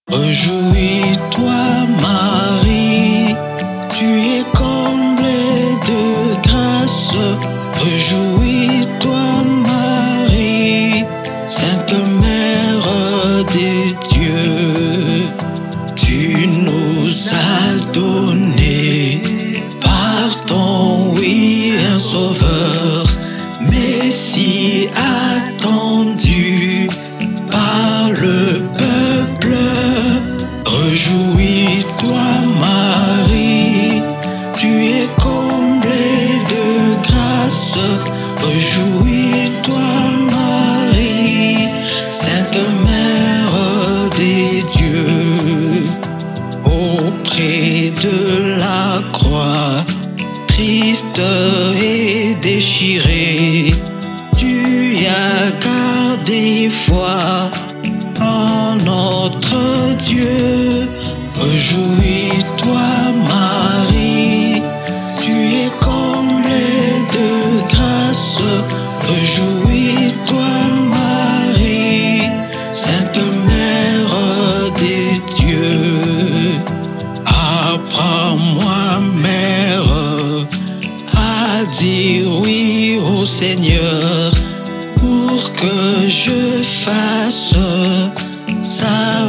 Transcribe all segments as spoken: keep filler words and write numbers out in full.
Réjouis-toi, Marie, tu es comblée de grâce. Réjouis-toi, Marie, Sainte Mère de Dieu. Tu nous as donné par ton oui un sauveur, Messie attendu par le peuple. Réjouis-toi, Marie, tu es comblée de grâce. Réjouis-toi, Marie, Sainte Mère des dieux. Auprès de la croix, triste et déchiré, tu as gardé foi en notre Dieu. Réjouis-toi, Marie, tu es comblée de grâce. Réjouis-toi, Marie, Sainte Mère des dieux. Apprends-moi, Mère, à dire oui au Seigneur, pour que je fasse sa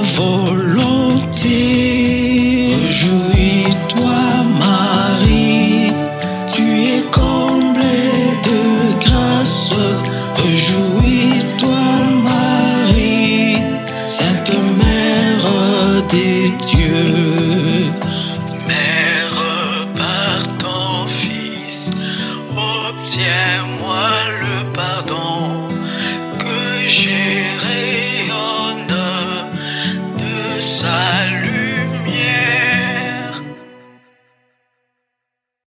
volonté. Réjouis-toi, Marie, tu es comblée de grâce. Réjouis-toi, Marie, Sainte Mère des dieux. Mère, par ton Fils, obtiens-moi le pardon, que je rayonne de salut.